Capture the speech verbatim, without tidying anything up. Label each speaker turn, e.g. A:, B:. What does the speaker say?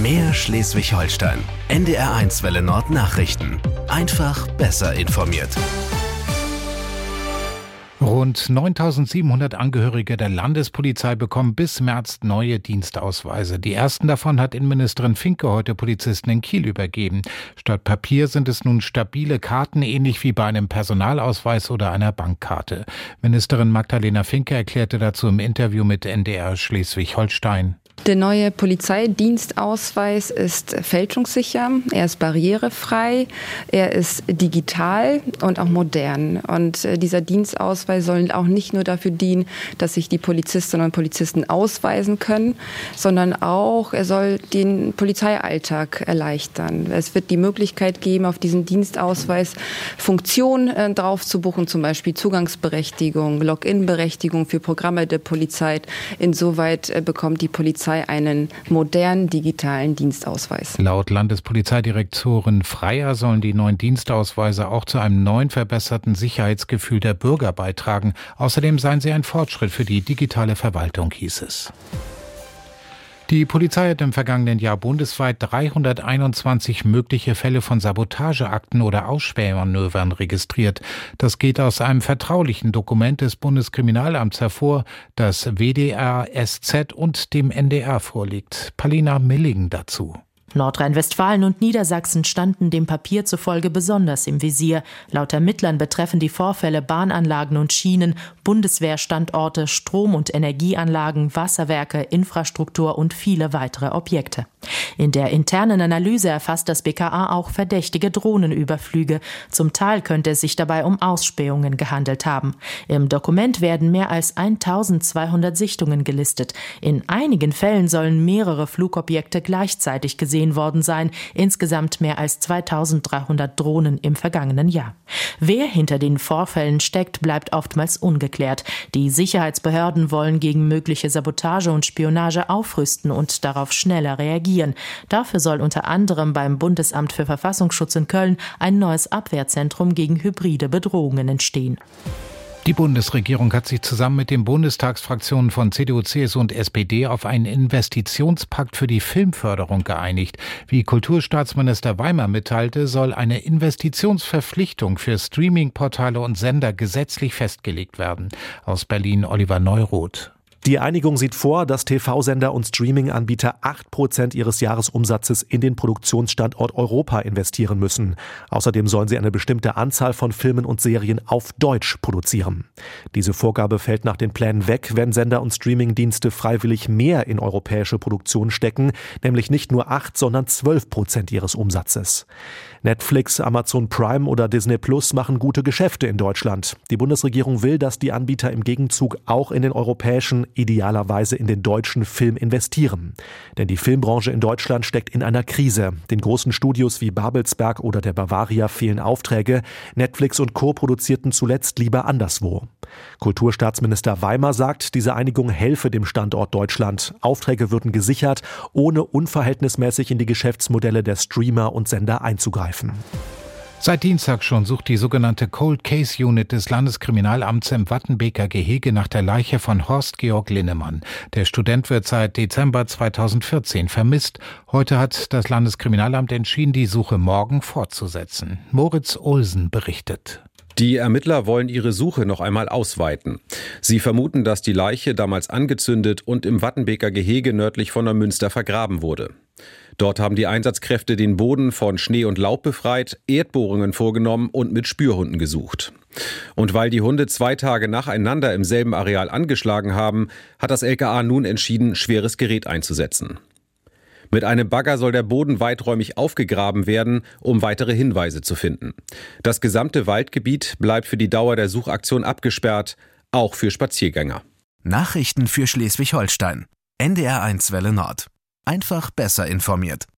A: Mehr Schleswig-Holstein. N D R eins Welle Nord Nachrichten. Einfach besser informiert.
B: Rund neuntausendsiebenhundert Angehörige der Landespolizei bekommen bis März neue Dienstausweise. Die ersten davon hat Innenministerin Finke heute Polizisten in Kiel übergeben. Statt Papier sind es nun stabile Karten, ähnlich wie bei einem Personalausweis oder einer Bankkarte. Ministerin Magdalena Finke erklärte dazu im Interview mit N D R Schleswig-Holstein.
C: Der neue Polizeidienstausweis ist fälschungssicher, er ist barrierefrei, er ist digital und auch modern. Und dieser Dienstausweis soll auch nicht nur dafür dienen, dass sich die Polizistinnen und Polizisten ausweisen können, sondern auch, er soll den Polizeialltag erleichtern. Es wird die Möglichkeit geben, auf diesen Dienstausweis Funktionen äh, drauf zu buchen, zum Beispiel Zugangsberechtigung, Login-Berechtigung für Programme der Polizei. Insoweit äh, bekommt die Polizei einen modernen digitalen Dienstausweis.
B: Laut Landespolizeidirektorin Freier sollen die neuen Dienstausweise auch zu einem neuen verbesserten Sicherheitsgefühl der Bürger beitragen. Außerdem seien sie ein Fortschritt für die digitale Verwaltung, hieß es. Die Polizei hat im vergangenen Jahr bundesweit dreihunderteinundzwanzig mögliche Fälle von Sabotageakten oder Ausspähmanövern registriert. Das geht aus einem vertraulichen Dokument des Bundeskriminalamts hervor, das W D R, S Z und dem N D R vorliegt. Palina Milling dazu.
D: Nordrhein-Westfalen und Niedersachsen standen dem Papier zufolge besonders im Visier. Laut Ermittlern betreffen die Vorfälle Bahnanlagen und Schienen, Bundeswehrstandorte, Strom- und Energieanlagen, Wasserwerke, Infrastruktur und viele weitere Objekte. In der internen Analyse erfasst das B K A auch verdächtige Drohnenüberflüge. Zum Teil könnte es sich dabei um Ausspähungen gehandelt haben. Im Dokument werden mehr als eintausendzweihundert Sichtungen gelistet. In einigen Fällen sollen mehrere Flugobjekte gleichzeitig gesehen worden sein, insgesamt mehr als zweitausenddreihundert Drohnen im vergangenen Jahr. Wer hinter den Vorfällen steckt, bleibt oftmals ungeklärt. Die Sicherheitsbehörden wollen gegen mögliche Sabotage und Spionage aufrüsten und darauf schneller reagieren. Dafür soll unter anderem beim Bundesamt für Verfassungsschutz in Köln ein neues Abwehrzentrum gegen hybride Bedrohungen entstehen.
B: Die Bundesregierung hat sich zusammen mit den Bundestagsfraktionen von C D U, C S U und S P D auf einen Investitionspakt für die Filmförderung geeinigt. Wie Kulturstaatsminister Weimer mitteilte, soll eine Investitionsverpflichtung für Streamingportale und Sender gesetzlich festgelegt werden. Aus Berlin Oliver Neuroth.
E: Die Einigung sieht vor, dass T V-Sender und Streaming-Anbieter acht Prozent ihres Jahresumsatzes in den Produktionsstandort Europa investieren müssen. Außerdem sollen sie eine bestimmte Anzahl von Filmen und Serien auf Deutsch produzieren. Diese Vorgabe fällt nach den Plänen weg, wenn Sender und Streaming-Dienste freiwillig mehr in europäische Produktion stecken, nämlich nicht nur acht, sondern zwölf Prozent ihres Umsatzes. Netflix, Amazon Prime oder Disney Plus machen gute Geschäfte in Deutschland. Die Bundesregierung will, dass die Anbieter im Gegenzug auch in den europäischen, idealerweise in den deutschen Film investieren. Denn die Filmbranche in Deutschland steckt in einer Krise. Den großen Studios wie Babelsberg oder der Bavaria fehlen Aufträge. Netflix und Co. produzierten zuletzt lieber anderswo. Kulturstaatsminister Weimer sagt, diese Einigung helfe dem Standort Deutschland. Aufträge würden gesichert, ohne unverhältnismäßig in die Geschäftsmodelle der Streamer und Sender einzugreifen.
B: Seit Dienstag schon sucht die sogenannte Cold Case Unit des Landeskriminalamts im Wattenbeker Gehege nach der Leiche von Horst Georg Linnemann. Der Student wird seit Dezember zweitausendvierzehn vermisst. Heute hat das Landeskriminalamt entschieden, die Suche morgen fortzusetzen. Moritz Olsen berichtet.
F: Die Ermittler wollen ihre Suche noch einmal ausweiten. Sie vermuten, dass die Leiche damals angezündet und im Wattenbeker Gehege nördlich von Neumünster vergraben wurde. Dort haben die Einsatzkräfte den Boden von Schnee und Laub befreit, Erdbohrungen vorgenommen und mit Spürhunden gesucht. Und weil die Hunde zwei Tage nacheinander im selben Areal angeschlagen haben, hat das L K A nun entschieden, schweres Gerät einzusetzen. Mit einem Bagger soll der Boden weiträumig aufgegraben werden, um weitere Hinweise zu finden. Das gesamte Waldgebiet bleibt für die Dauer der Suchaktion abgesperrt, auch für Spaziergänger.
A: Nachrichten für Schleswig-Holstein. N D R eins Welle Nord. Einfach besser informiert.